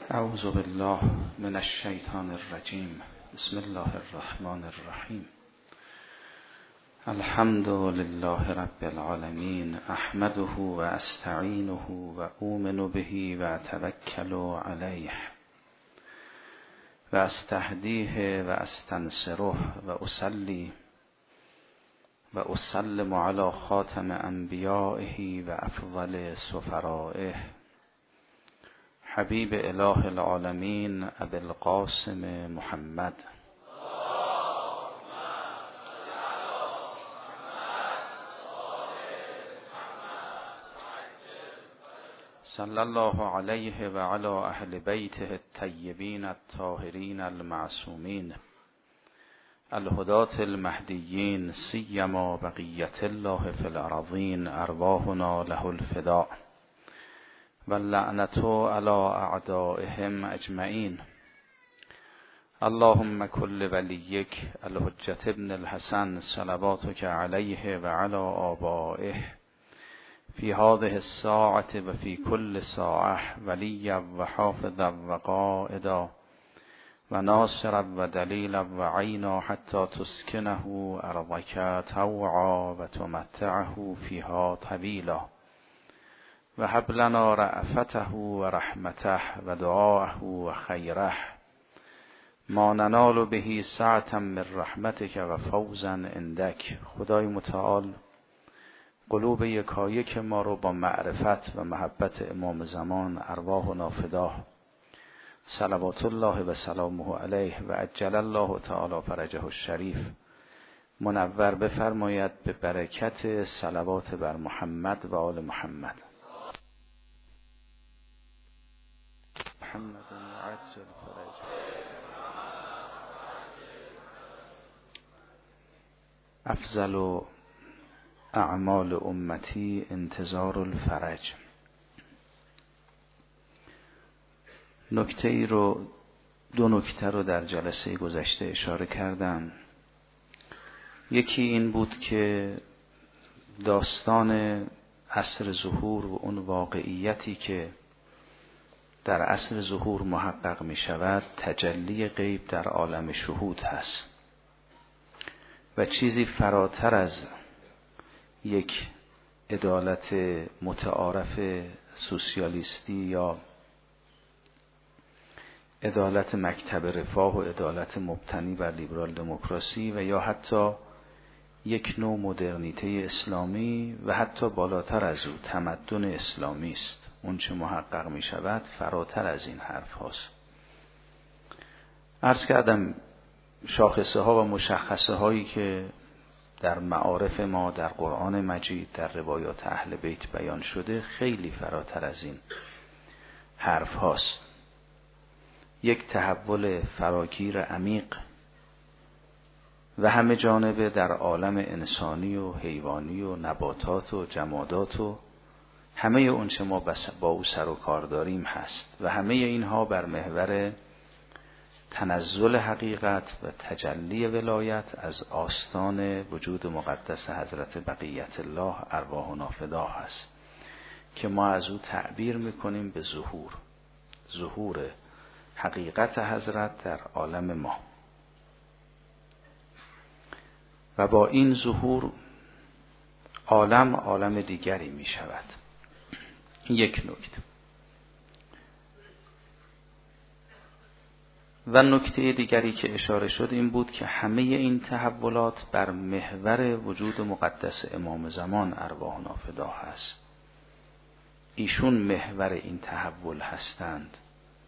اعوذ بالله من الشیطان الرجیم. بسم الله الرحمن الرحیم. الحمد لله رب العالمین، احمده و استعینه و اؤمن به و اتوکل علیه و استهدیه و استنصره و اصلی و اسلم علی خاتم انبیائه و افضل سفرائه حبیب اله العالمین ابی القاسم محمد صلی الله علیه و علی اهل بیته الطیبین الطاهرین المعصومین الهداة المهدیین، سیما بقیة الله فی الارضین، ارواحنا له الفداء واللعنة على اعدائهم اجمعین. اللهم کل ولیک الحجة ابن الحسن صلواتک علیه و علی آبائه فی هذه الساعة و فی کل ساعة ولیا و حافظا و قائدا و ناصرا و دلیلا و عینا حتی تسکنه ارضک طوعا و تمتعه فیها طویلا و هب لنا رأفته و رحمته و دعاءه و خیره ما ننال به سعة من رحمتک و فوزا عندک. خدای متعال قلوب یکایک ما رو با معرفت و محبت امام زمان ارواحنا فدا صلوات الله و سلامه علیه و عجل الله تعالی فرجه الشریف منور بفرماید به برکت صلوات بر محمد و آل محمد. محمد عجل فرجه. افضل اعمال امتی انتظار الفرج. دو نکته رو در جلسه گذشته اشاره کردم. یکی این بود که داستان عصر ظهور و اون واقعیتی که در عصر ظهور محقق می شود تجلی غیب در عالم شهود هست و چیزی فراتر از یک عدالت متعارف سوسیالیستی یا عدالت مکتب رفاه و عدالت مبتنی بر لیبرال دموکراسی و یا حتی یک نوع مدرنیته اسلامی و حتی بالاتر از او تمدن اسلامی است. اون چه محقق می شود فراتر از این حرف هاست. عرض کردم شاخصه ها و مشخصه هایی که در معارف ما در قرآن مجید در روایات اهل بیت بیان شده خیلی فراتر از این حرف هاست. یک تحول فراگیر عمیق و همه جانبه در عالم انسانی و حیوانی و نباتات و جمادات و همه اون چه ما با او سر و کار داریم هست و همه اینها بر محور تنزل حقیقت و تجلی ولایت از آستان وجود مقدس حضرت بقیت الله ارواحنا فدا هست که ما از او تعبیر میکنیم به ظهور حقیقت حضرت در عالم ما و با این ظهور عالم دیگری می شود. یک نکته. و نکته دیگری که اشاره شد این بود که همه این تحولات بر محور وجود مقدس امام زمان ارواحنا فدا هست. ایشون محور این تحول هستند،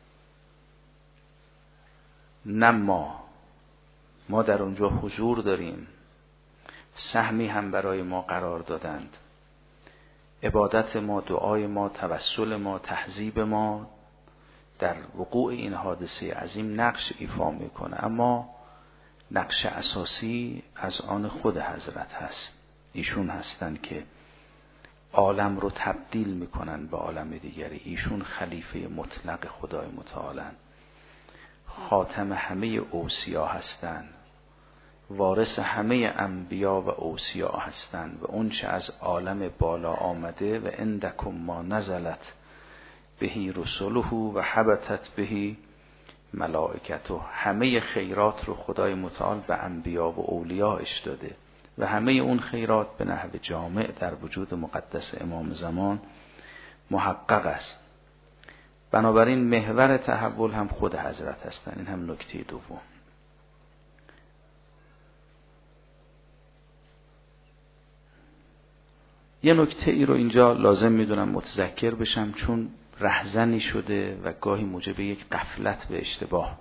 نه ما در اونجا حضور داریم، سهمی هم برای ما قرار دادند. عبادت ما، دعای ما، توسل ما، تهذیب ما در وقوع این حادثه عظیم نقش ایفا میکنه، اما نقش اساسی از آن خود حضرت هست. ایشون هستند که عالم رو تبدیل میکنن به عالم دیگری. ایشون خلیفه مطلق خدای متعالن، خاتم همه اوصیا هستند، وارث همه انبیا و اوصیا هستند و اون چه از عالم بالا آمده و عندکم ما نزلت بهی رسله و حبطت بهی ملائکته. همه خیرات رو خدای متعال به انبیا و اولیاءش داده و همه اون خیرات به نحو جامع در وجود مقدس امام زمان محقق است. بنابراین محور تحول هم خود حضرت هستن. این هم نکته دوم. یه نکته ای رو اینجا لازم میدونم متذکر بشم، چون رهزنی شده و گاهی موجب یک غفلت به اشتباه،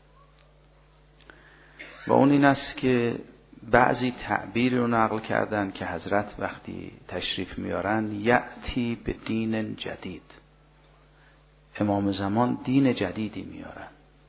و اون این است که بعضی تعبیر رو نقل کردن که حضرت وقتی تشریف میارن یأتی به دین جدید، امام زمان دین جدیدی میارن.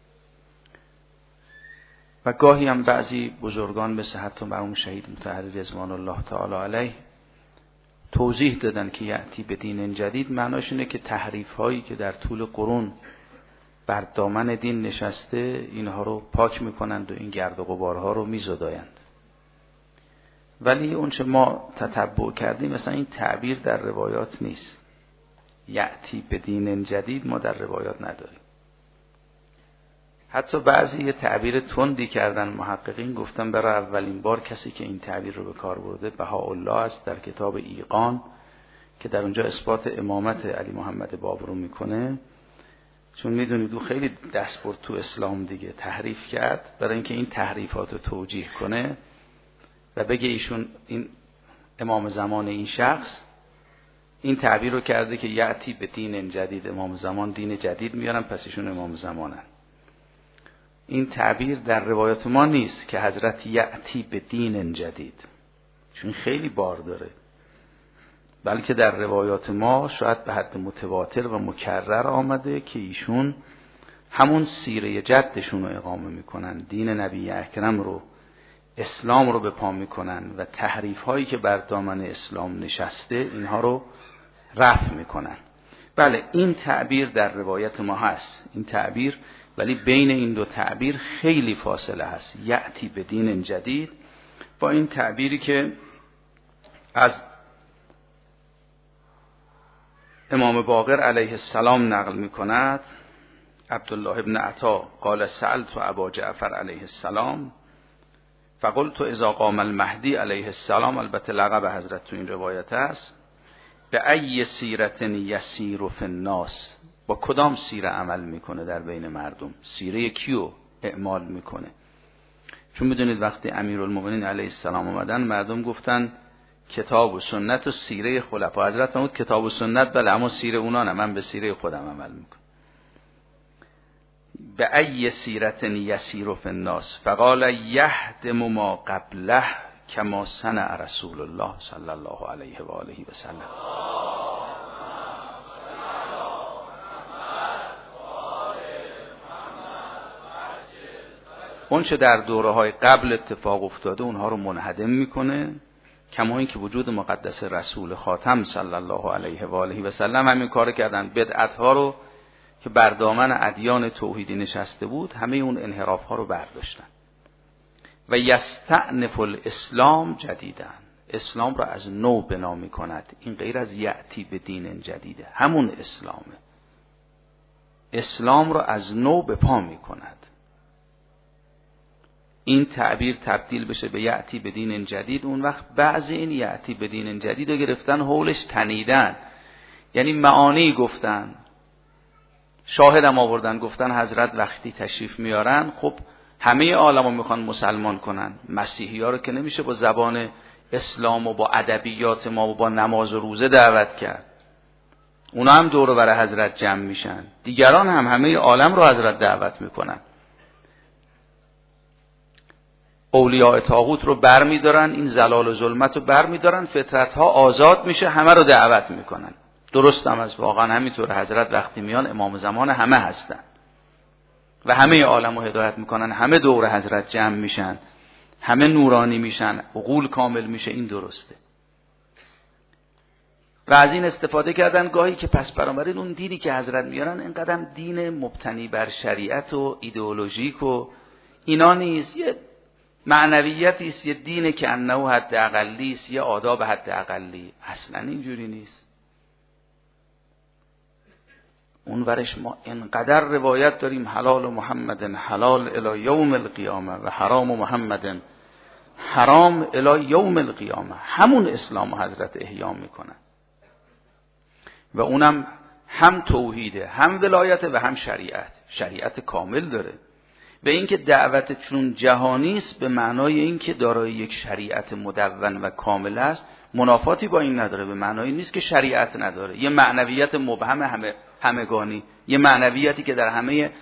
و گاهی هم بعضی بزرگان مثل حتی مرحوم شهید مطهری رضوان الله تعالی علیه توضیح دادن که یأتی به دین جدید معناش اینه که تحریف هایی که در طول قرون بر دامن دین نشسته اینها رو پاک میکنند و این گرد و غبارها رو میزدایند. ولی اون چه ما تتبع کردیم مثلا این تعبیر در روایات نیست. یأتی به دین جدید ما در روایات نداریم. حتی بعضی یه تعبیر تندی کردن محققین، گفتن برای اولین بار کسی که این تعبیر رو به کار برده بهاءالله است در کتاب ایقان که در اونجا اثبات امامت علی محمد باب رو میکنه. چون میدونید او خیلی دست برد تو اسلام دیگه، تحریف کرد برای اینکه این تحریفات رو توجیه کنه و بگه ایشون این امام زمان این شخص این تعبیر رو کرده که یأتی به دین جدید، امام زمان دین جدید میارن پس ایشون امام زمانن. این تعبیر در روایات ما نیست که حضرت یأتی به دین جدید، چون خیلی بار داره، بلکه در روایات ما شاید به حد متواتر و مکرر آمده که ایشون همون سیره جدشون رو اقامه میکنن، دین نبی اکرم رو، اسلام رو به پا میکنن و تحریف هایی که بر دامن اسلام نشسته اینها رو رفع میکنن. بله این تعبیر در روایت ما هست، این تعبیر، ولی بین این دو تعبیر خیلی فاصله هست. یأتی به دین جدید با این تعبیری که از امام باقر علیه السلام نقل میکند، عبدالله ابن عطا قال سألت ابا جعفر علیه السلام فقلت اذا قام المهدی علیه السلام، البته لقب حضرت تو این روایت است، به ای سیرت یسیر فی الناس، با کدام سیره عمل میکنه در بین مردم، سیره کیو اعمال میکنه. چون میدونید وقتی امیرالمومنین علیه السلام اومدن مردم گفتن کتاب و سنت و سیره خلفا. حضرت فرمود کتاب و سنت بله، اما سیره اونا نه، من به سیره خودم عمل میکنم. به ای سیرت یسیر فی الناس فقال یهدم ما قبله کما صنع رسول الله صلی الله علیه و آله و سلم. اون چه در دوره‌های قبل اتفاق افتاده اونها رو منهدم میکنه، کما این که وجود مقدس رسول خاتم صلی الله علیه و آله و سلم همین کار کردن. بدعت‌ها رو که بر دامن ادیان توحیدی نشسته بود همه اون انحراف‌ها رو برداشتن. و یستأنف الاسلام جدیدن، اسلام را از نو بنا می‌کند. این غیر از یأتی به دین جدیده، همون اسلامه، اسلام را از نو به پا می‌کند. این تعبیر تبدیل بشه به یأتی به دین جدید، اون وقت بعضی این یأتی به دین جدید رو گرفتن حولش تنیدن، یعنی معانی گفتن، شاهدم آوردن، گفتن حضرت وقتی تشریف میارن خب همه عالمو میخوان مسلمان کنن، مسیحی ها رو که نمیشه با زبان اسلام و با ادبیات ما و با نماز و روزه دعوت کرد، اونا هم دور و بر حضرت جمع میشن، دیگران هم همه عالم رو حضرت دعوت میکنن. اولیاء طاغوت رو بر میدارن، این زلال و ظلمت رو بر میدارن، فطرت ها آزاد میشه، همه رو دعوت میکنن. درست هم از واقعا همینطور، حضرت وقتی میان امام زمان همه هستن و همه عالم رو هدایت میکنن، همه دور حضرت جمع میشن، همه نورانی میشن، عقول کامل میشه. این درسته و از این استفاده کردن گاهی که پس بنابراین اون دینی که حضرت میارن اینقدر دین مبتنی بر شریعت و ایدئولوژیک و اینا نیست، یه معنویتی است، یه دینه که انه حد اقلی است، یه آداب حد اقلی. اصلا اینجوری نیست. اون ورش ما انقدر روایت داریم حلال محمد حلال الی یوم القیامه و حرام محمد حرام الی یوم القیامه. همون اسلام حضرت احیا میکنن و اونم هم توحیده، هم ولایت و هم شریعت کامل داره. و اینکه دعوت چون جهانی است به معنای اینکه دارای یک شریعت مدون و کامل است منافاتی با این نداره. به معنای نیست که شریعت نداره، یه معنویت مبهم همگانی، یه معنویتی که در همه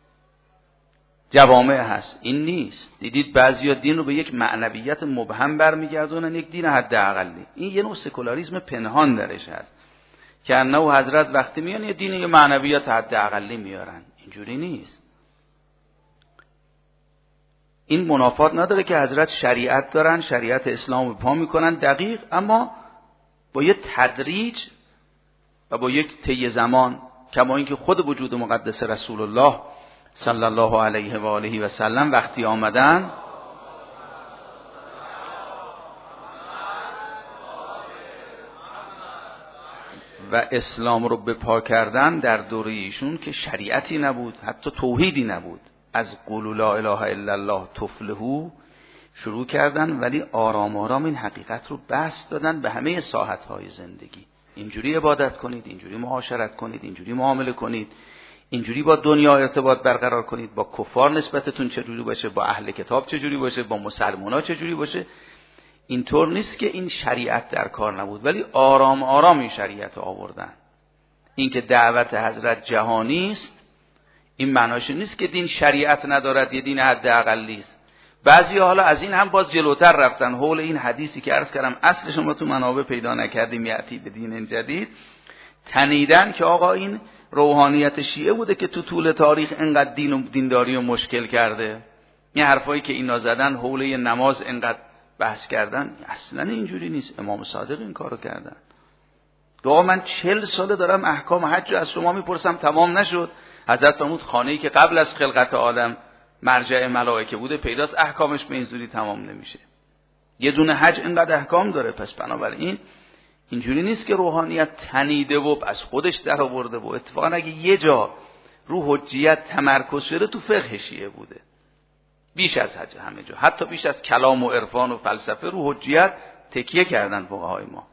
جوامع هست، این نیست. دیدید بعضیا دین رو به یک معنویت مبهم برمیگردونن، یک دین حداقلی. این یه نوع سکولاریسم پنهان درش هست که انه حضرت وقتی میان یه دین یه معنویت حداقلی میارن. اینجوری نیست. این منافات نداره که حضرت شریعت دارن، شریعت اسلام رو پا میکنن دقیق، اما با یه تدریج و با یک طی زمان، کما اینکه خود وجود مقدس رسول الله صلی الله علیه و آله و سلم وقتی آمدن و اسلام رو به پا کردن در دوره ایشون که شریعتی نبود، حتی توحیدی نبود. از قولوا لا اله الا الله تفلحوا شروع کردن، ولی آرام آرام این حقیقت رو بسط دادن به همه ساحت‌های زندگی. اینجوری عبادت کنید، اینجوری معاشرت کنید، اینجوری معامله کنید، اینجوری با دنیا ارتباط برقرار کنید، با کفار نسبتتون چجوری باشه، با اهل کتاب چجوری باشه، با مسلمان‌ها چجوری باشه. اینطور نیست که این شریعت در کار نبود، ولی آرام آرام این شریعت رو آوردن. این که دعوت حضرت جهانی است، این معناش نیست که دین شریعت ندارد، یه دین حداقلی است. بعضی حالا از این هم باز جلوتر رفتن. حول این حدیثی که عرض کردم اصلش ما تو منابع پیدا نکردیم، یعتی به دین جدید، تنیدن که آقا این روحانیت شیعه بوده که تو طول تاریخ اینقدر دین و دینداری رو مشکل کرده. این حرفایی که اینا زدن حول نماز اینقدر بحث کردن، اصلا اینجوری نیست. امام صادق این کارو کردن. آقا من 40 ساله دارم احکام حج از شما میپرسم، تمام نشد. حضرت فرمود خانه‌ای که قبل از خلقت آدم مرجع ملائکه بوده پیداست احکامش به این زودی تمام نمیشه. یه دونه حج اینقدر احکام داره. پس بنابراین اینجوری نیست که روحانیت تنیده و از خودش در آورده. و اتفاقا اگه یه جا رو حجیت تمرکز شده تو فقه شیعه بوده، بیش از حج همه جا، حتی بیش از کلام و عرفان و فلسفه رو حجیت تکیه کردن فقهای ما.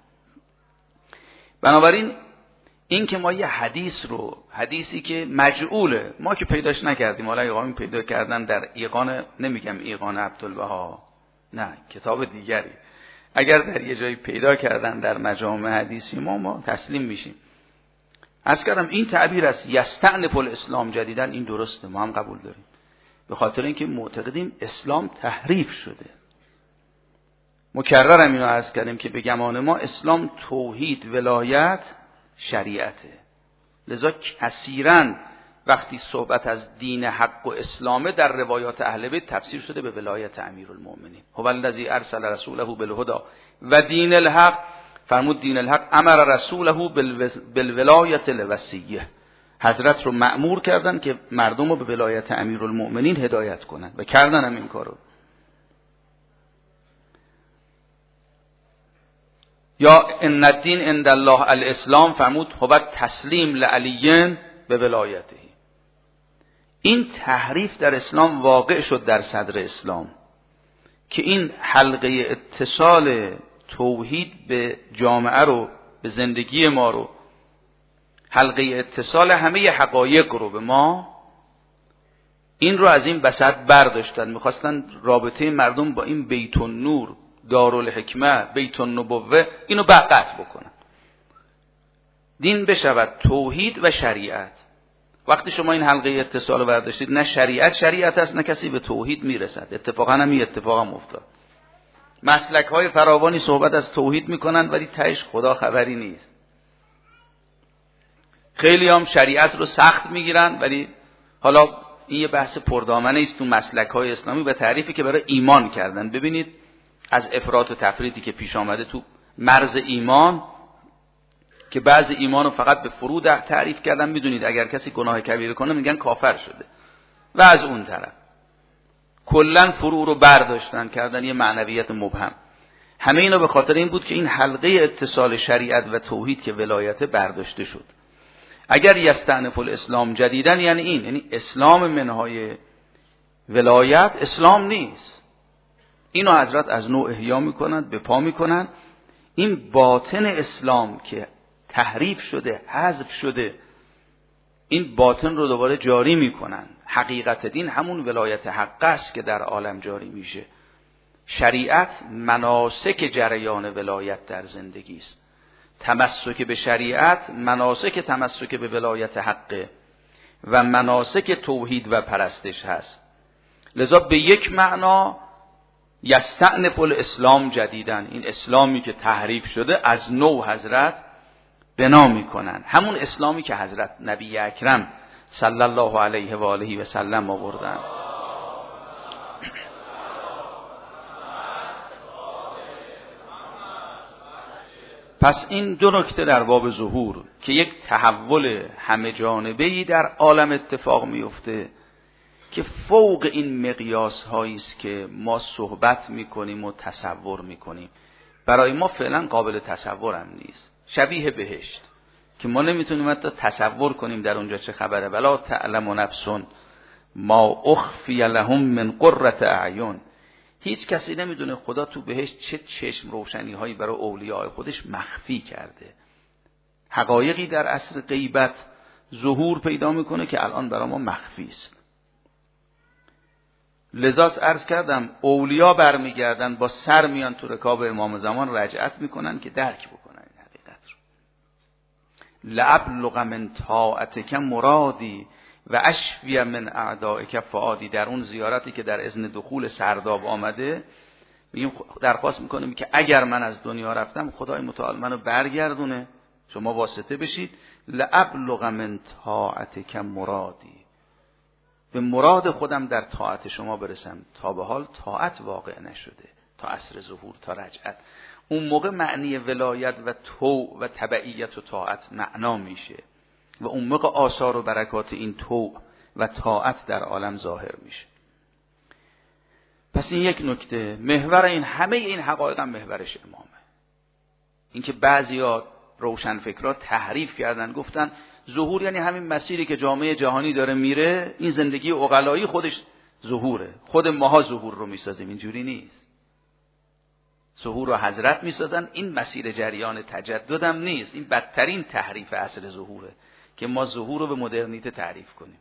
بنابراین این که ما یه حدیثی که مجعوله، ما که پیداش نکردیم، حالا اقامی پیدا کردن در ایقان، نمیگم ایقان عبدالبها، نه کتاب دیگری، اگر در یه جایی پیدا کردن در مجامع حدیثی ما تسلیم میشیم. عرض کردم این تعبیر است یستأنف الاسلام جدیدن، این درسته، ما هم قبول داریم، به خاطر اینکه معتقدیم اسلام تحریف شده. مکررم اینو عرض کردیم که به گمان ما اسلام توحید، ولایت، شریعته. لذا کثیراً وقتی صحبت از دین حق و اسلامه در روایات اهل بیت تفسیر شده به ولایت امیرالمؤمنین. هو الذی ارسل رسوله بالهدى و دین الحق. فرمود دین الحق امر رسوله بالولایت الوصیه. حضرت رو مأمور کردن که مردم رو به ولایت امیرالمؤمنین هدایت کنن و کردن هم این کارو. یا ان الدین عند الله الاسلام، فرمود هو تسلیم لعلی به ولایته. این تحریف در اسلام واقع شد در صدر اسلام که این حلقه اتصال توحید به جامعه رو، به زندگی ما رو، حلقه اتصال همه حقایق رو به ما، این رو از این بسط برداشتن. میخواستن رابطه مردم با این بیت النور، دارالحکمه، بیت النبوه، اینو قطع بکنن. دین بشود توحید و شریعت. وقتی شما این حلقه اتصال رو برداشتید، نه شریعت است، نه کسی به توحید میرسد. اتفاقا هم این اتفاق هم افتاد. مسلک های فراوانی صحبت از توحید میکنن ولی تهش خدا خبری نیست. خیلی هم شریعت رو سخت میگیرن، ولی حالا این یه بحث پردامنه است تو مسلک های اسلامی و تعریفی که برای ایمان کردن. ببینید از افراط و تفریطی که پیش آمده تو مرز ایمان، که بعض ایمان رو فقط به فرو تعریف کردن. میدونید اگر کسی گناه کبیره کنه میگن کافر شده، و از اون طرف کلن فرو رو برداشتن کردن یه معنویت مبهم. همه اینا به خاطر این بود که این حلقه اتصال شریعت و توحید که ولایت برداشته شد. اگر یستأنف الاسلام جدیدن یعنی این، یعنی اسلام منهای ولایت اسلام نیست. اینو حضرت از نوع احیا میکنند، به پا میکنند. این باطن اسلام که تحریف شده، حذف شده، این باطن رو دوباره جاری میکنن. حقیقت دین همون ولایت حق است که در عالم جاری میشه. شریعت مناسک جریان ولایت در زندگی است. تمسک به شریعت مناسک تمسک به ولایت حقه و مناسک توحید و پرستش هست. لذا به یک معنا یستأنف الاسلام جدیدن، این اسلامی که تحریف شده از نو حضرت بنا میکنن، همون اسلامی که حضرت نبی اکرم صلی الله علیه و آله و سلم آوردن. پس این دو نکته در باب ظهور که یک تحول همه جانبه‌ای در عالم اتفاق میفته که فوق این مقیاس هایی است که ما صحبت میکنیم و تصور میکنیم، برای ما فعلا قابل تصور هم نیست. شبیه بهشت که ما نمیتونیم حتی تصور کنیم در اونجا چه خبره. ولا تعلم نفس ما اخفی لهم من قرة اعین. هیچ کسی نمیدونه خدا تو بهشت چه چشم روشنی هایی برای اولیاء خودش مخفی کرده. حقایقی در عصر غیبت ظهور پیدا میکنه که الان برای ما مخفی است. لذاست عرض کردم اولیا برمیگردن با سر میان تو رکاب امام زمان رجعت میکنن که درک بکنن این حقیقت رو. لأبلغ من طاعتک مرادی و اشفی من اعدائک فؤادی. در اون زیارتی که در اذن دخول سرداب آمده درخواست میکنیم که اگر من از دنیا رفتم خدای متعال منو برگردونه، شما واسطه بشید. لأبلغ من طاعتک مرادی، به مراد خودم در طاعت شما برسم. تا به حال طاعت واقع نشده تا عصر ظهور، تا رجعت. اون موقع معنی ولایت و طوع و تبعیت و طاعت معنا میشه و اون موقع آثار و برکات این طوع و طاعت در عالم ظاهر میشه. پس این یک نکته. محور این همه این حقایق هم محورش امامه. اینکه بعضیا روشنفکرها تحریف کردن، گفتن ظهور یعنی همین مسیری که جامعه جهانی داره میره، این زندگی عقلایی خودش ظهوره، خود ماها ظهور رو میسازیم. اینجوری نیست. ظهور رو حضرت میسازن، این مسیر جریان تجدد هم نیست. این بدترین تحریف اصل ظهوره که ما ظهور رو به مدرنیته تعریف کنیم،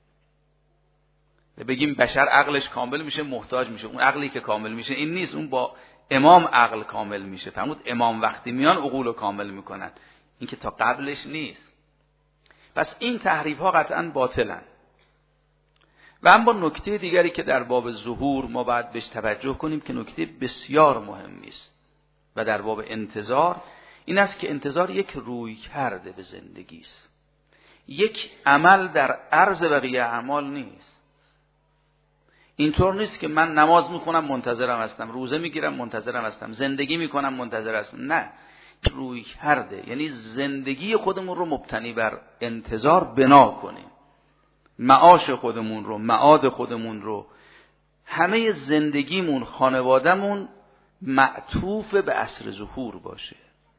بگیم بشر عقلش کامل میشه محتاج میشه. اون عقلی که کامل میشه این نیست، اون با امام عقل کامل میشه. فرمود امام وقتی میان عقول رو کامل میکنن، این که تا قبلش نیست. پس این تحریف ها قطعا باطلن. و اما نکته دیگری که در باب ظهور ما باید بهش توجه کنیم که نکته بسیار مهمی است و در باب انتظار این است که انتظار یک روی کرده به زندگی است، یک عمل در عرض بقیه اعمال نیست. اینطور نیست که من نماز میخونم منتظرم هستم، روزه میگیرم منتظرم هستم، زندگی میکنم منتظر هستم. نه، روی کرده یعنی زندگی خودمون رو مبتنی بر انتظار بنا کنیم، معاش خودمون رو، معاد خودمون رو، همه زندگیمون، خانوادهمون معطوف به عصر ظهور باشه.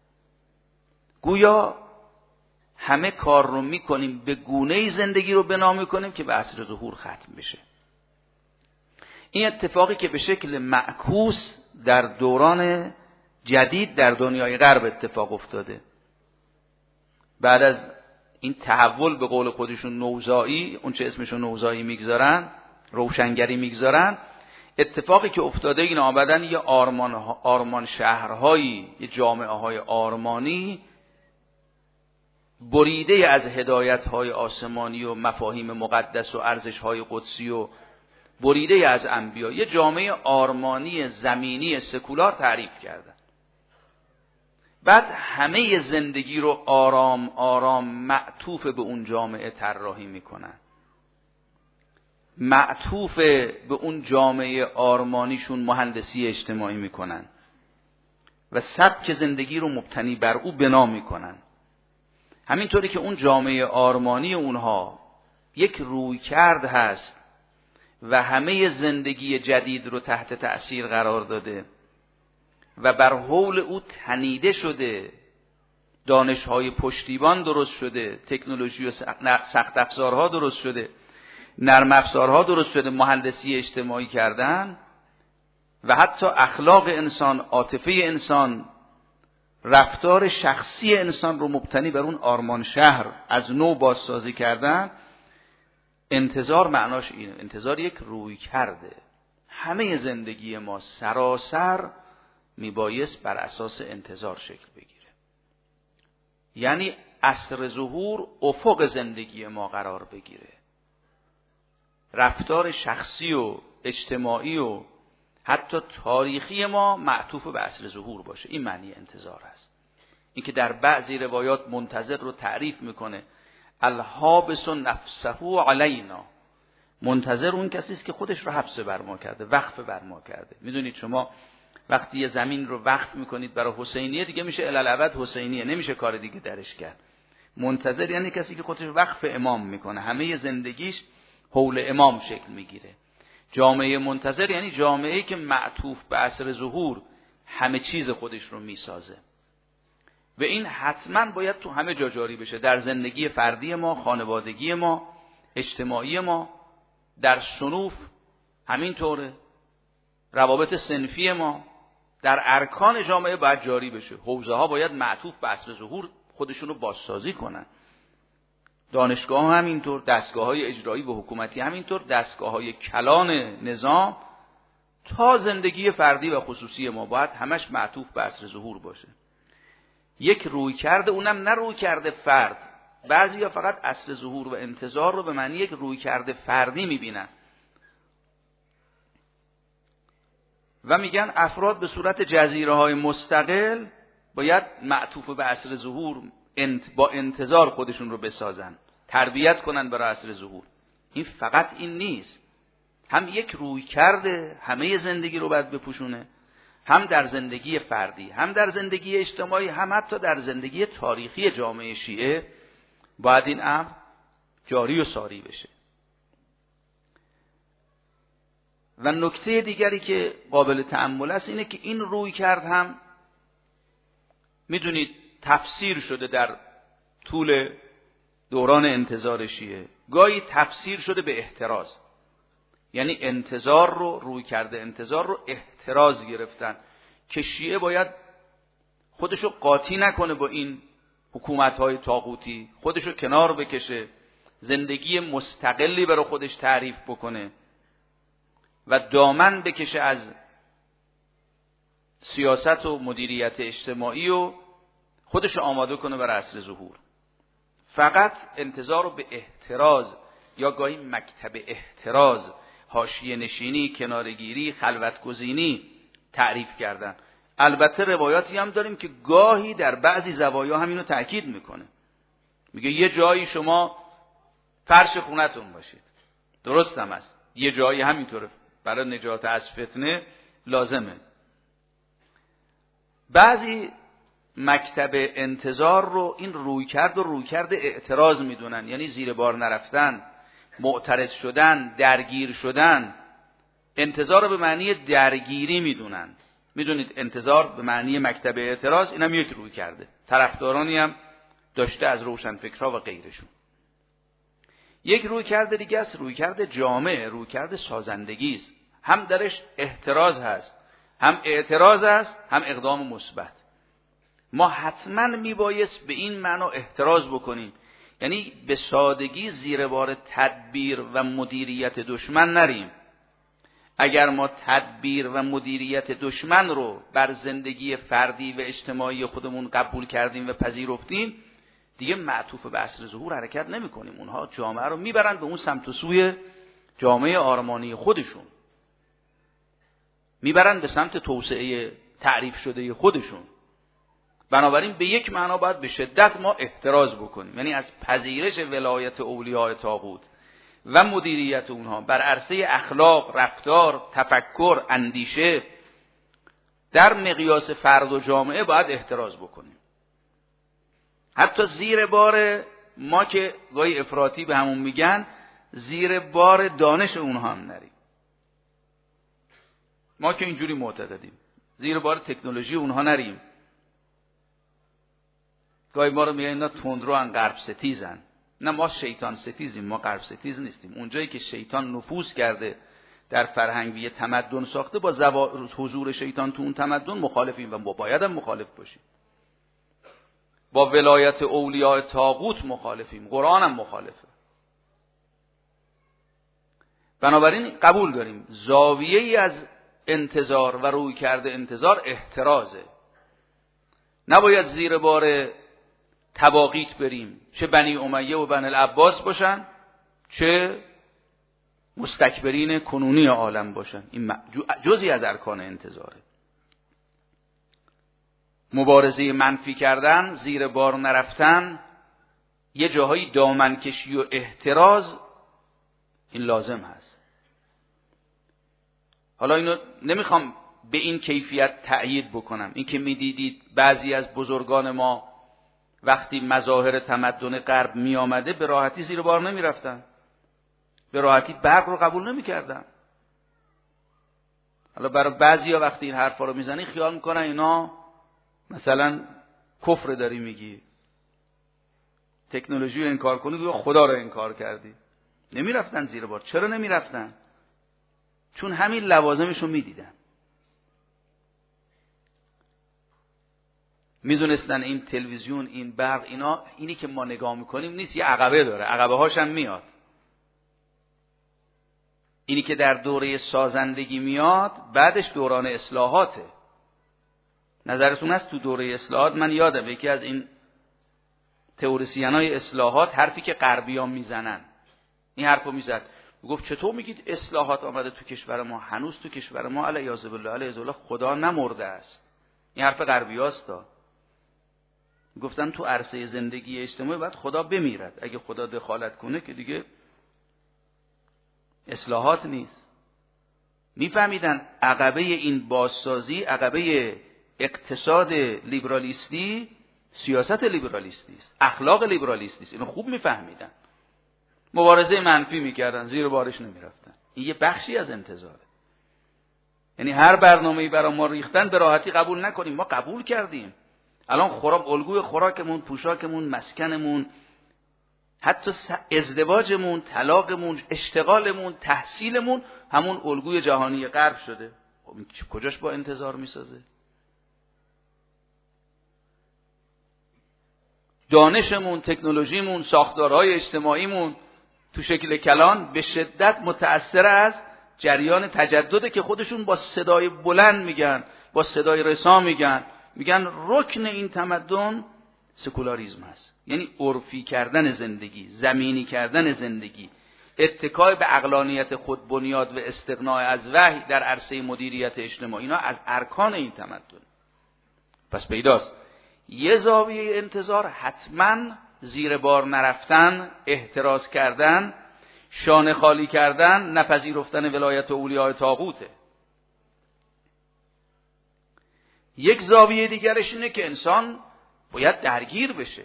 گویا همه کار رو میکنیم به گونه‌ای زندگی رو بنا میکنیم که به عصر ظهور ختم بشه. این اتفاقی که به شکل معکوس در دوران جدید در دنیای غرب اتفاق افتاده، بعد از این تحول به قول خودشون نوزایی، اون چه اسمشون نوزایی میگذارن، روشنگری میگذارن، اتفاقی که افتاده این آمدن یه آرمان شهرهایی، یه جامعه های آرمانی بریده از هدایت های آسمانی و مفاهیم مقدس و ارزش های قدسی و بریده از انبیا، یه جامعه آرمانی زمینی سکولار تعریف کردن. بعد همه زندگی رو آرام آرام معطوف به اون جامعه طراحی میکنن، معطوف به اون جامعه آرمانیشون مهندسی اجتماعی میکنن و سبک زندگی رو مبتنی بر او بنا میکنن. همینطوری که اون جامعه آرمانی اونها یک رویکرد هست و همه زندگی جدید رو تحت تأثیر قرار داده و بر حول او تنیده شده دانش‌های پشتیبان درست شده، تکنولوژی و سخت افزارها درست شده، نرم افزارها درست شده، مهندسی اجتماعی کردن و حتی اخلاق انسان، عاطفه انسان، رفتار شخصی انسان رو مبتنی بر اون آرمان شهر از نو بازسازی کردن. انتظار معناش اینه، انتظار یک روی کرده. همه زندگی ما سراسر میبایست بر اساس انتظار شکل بگیره. یعنی عصر ظهور افق زندگی ما قرار بگیره، رفتار شخصی و اجتماعی و حتی تاریخی ما معطوف به عصر ظهور باشه. این معنی انتظار است. این که در بعضی روایات منتظر رو تعریف میکنه، الحابس نفسه علینا، منتظر اون کسی است که خودش رو حبس بر ما کرده، وقف بر ما کرده. میدونید شما وقتی یه زمین رو وقف میکنید برای حسینیه، دیگه میشه الالعبد حسینیه، نمیشه کار دیگه درش کرد. منتظر یعنی کسی که خودش وقف امام میکنه، همه زندگیش حول امام شکل میگیره. جامعه منتظر یعنی جامعه‌ای که معطوف به عصر ظهور همه چیز خودش رو میسازه و این حتما باید تو همه جا جاری بشه، در زندگی فردی ما، خانوادگی ما، اجتماعی ما، در صنوف همینطوره، روابط صنفی ما، در ارکان جامعه باید جاری بشه. حوزه ها باید معطوف به عصر ظهور خودشون رو بازسازی کنن. دانشگاه ها همینطور، دستگاه های اجرایی و حکومتی همینطور، دستگاه های کلان نظام تا زندگی فردی و خصوصی ما باید همش معطوف به عصر ظهور باشه. یک روی کرده، اونم نه روی کرده فرد. بعضیا فقط عصر ظهور و انتظار رو به معنی یک روی کرده فردی میبینن و میگن افراد به صورت جزیره های مستقل باید معطوف به عصر ظهور با انتظار خودشون رو بسازن، تربیت کنن برای عصر ظهور. این فقط این نیست، هم یک روی کرده همه زندگی رو باید بپوشونه، هم در زندگی فردی، هم در زندگی اجتماعی، هم حتی در زندگی تاریخی جامعه شیعه باید این امر جاری و ساری بشه. و نکته دیگری که قابل تأمل است اینه که این روی کرد هم میدونید تفسیر شده در طول دوران انتظار شیعه، گاهی تفسیر شده به احتراز. یعنی انتظار رو، روی کرده انتظار رو احتراز گرفتن که شیعه باید خودشو قاطی نکنه با این حکومت‌های طاغوتی، خودشو کنار بکشه، زندگی مستقلی برای خودش تعریف بکنه و دامن بکشه از سیاست و مدیریت اجتماعی و خودشو آماده کنه برای عصر ظهور. فقط انتظار رو به احتراز یا گاهی مکتب احتراز، حاشیه نشینی، کنارگیری، خلوتگزینی تعریف کردن. البته روایاتی هم داریم که گاهی در بعضی زوایا همینو تأکید میکنه، میگه یه جایی شما فرش خونتون باشید. درست هم است، یه جایی همینطوره، برای نجات از فتنه لازمه. بعضی مکتب انتظار رو این رویکرد و رویکرد اعتراض میدونن، یعنی زیر بار نرفتن، معترض شدن، درگیر شدن. انتظار رو به معنی درگیری میدونن. میدونید انتظار به معنی مکتب اعتراض اینم یک روی کرده، طرفدارانی هم داشته از روشنفکرها و غیرشون. یک روی کرده دیگه است، روی کرده جامعه، روی کرده سازندگی است. هم درش احتراز هست، هم اعتراض هست، هم اقدام مثبت. ما حتما میبایست به این معنا احتراز بکنیم، یعنی به سادگی زیر بار تدبیر و مدیریت دشمن نریم. اگر ما تدبیر و مدیریت دشمن رو بر زندگی فردی و اجتماعی خودمون قبول کردیم و پذیرفتیم، دیگه معطوف به عصر ظهور حرکت نمی کنیم. اونها جامعه رو میبرن به اون سمت و سوی جامعه آرمانی خودشون، میبرن به سمت توسعه تعریف شده خودشون. بنابراین به یک معنا باید به شدت ما احتراز بکنیم، یعنی از پذیرش ولایت اولیاء طاغوت و مدیریت اونها بر عرصه اخلاق، رفتار، تفکر، اندیشه در مقیاس فرد و جامعه باید احتراز بکنیم. حتی زیر بار ما که گاهی افراطی به همون میگن، زیر بار دانش اونها هم نریم. ما که اینجوری معتقدیم، زیر بار تکنولوژی اونها نریم. گاهی ما رو میگن اینا تندرو ان غرب ستیزن. نه، ما شیطان ستیزیم، ما غرب ستیز نیستیم. اونجایی که شیطان نفوذ کرده در فرهنگ یه تمدن ساخته، با حضور شیطان تو اون تمدن مخالفیم و باید هم مخالف باشیم. با ولایت اولیاء طاغوت مخالفیم، قرآن هم مخالفه. بنابراین قبول داریم زاویه ای از انتظار و روی کرده انتظار احترازه. نباید زیر بار تواقیت بریم، چه بنی امیه و بنی العباس باشن، چه مستکبرین کنونی عالم باشن. این جزئی از ارکان انتظاره. مبارزه منفی کردن، زیر بار نرفتن، یه جاهایی دامنکشی و احتراز این لازم هست. حالا اینو نمیخوام به این کیفیت تأیید بکنم. این که میدیدید بعضی از بزرگان ما وقتی مظاهر تمدن غرب می آمده به راحتی زیر بار نمی رفتن، به راحتی برق رو قبول نمی کردن. حالا برای بعضی ها وقتی این حرفا رو میزنی خیال میکنن اینا مثلا کفر داری میگی، تکنولوژی رو انکار کنی یا خدا رو انکار کردی. نمی رفتن زیر بار. چرا نمی رفتن؟ چون همین لوازمش رو میدیدن. میدونستن این تلویزیون، این برق، اینا، اینی که ما نگاه میکنیم نیست، یه عقبه داره، عقبه هاش هم میاد. اینی که در دوره سازندگی میاد بعدش دوران اصلاحاته. نظرتون هست تو دوره اصلاحات، من یادم یکی از این تئوریسینای اصلاحات حرفی که غربیان میزنن، این حرفو میزد، گفت چطور میگید اصلاحات آمده تو کشور ما، هنوز تو کشور ما علیاذ بالله علیاذ بالله خدا نمرده است. این حرف غربیاست. گفتن تو عرصه زندگی اجتماعی باید خدا بمیرد، اگه خدا دخالت کنه که دیگه اصلاحات نیست. میفهمیدن عقبه این بازسازی، عقبه اقتصاد لیبرالیستی سیاست لیبرالیستی است، اخلاق لیبرالیستی است. اینو خوب میفهمیدن. مبارزه منفی میکردن، زیر بارش نمیرفتن. این یه بخشی از انتظاره. یعنی هر برنامه‌ای برای ما ریختن به راحتی قبول نکنیم. ما قبول کردیم. الان الگوی خوراکمون، پوشاکمون، مسکنمون، حتی ازدواجمون، طلاقمون، اشتغالمون، تحصیلمون همون الگوی جهانی غرب شده. کجاش با انتظار میسازه؟ دانشمون، تکنولوژیمون، ساختارهای اجتماعیمون تو شکل کلان به شدت متأثر از جریان تجدده که خودشون با صدای بلند میگن، با صدای رسا میگن رکن این تمدن سکولاریسم هست. یعنی عرفی کردن زندگی، زمینی کردن زندگی، اتکای به عقلانیت خود بنیاد و استغناء از وحی در عرصه مدیریت اجتماعی، اینا از ارکان این تمدن. پس پیداست یه زاویه انتظار حتما زیر بار نرفتن، احتراز کردن، شانه خالی کردن، نپذیرفتن ولایت اولیاء طاغوته. یک زاویه دیگرش اینه که انسان باید درگیر بشه.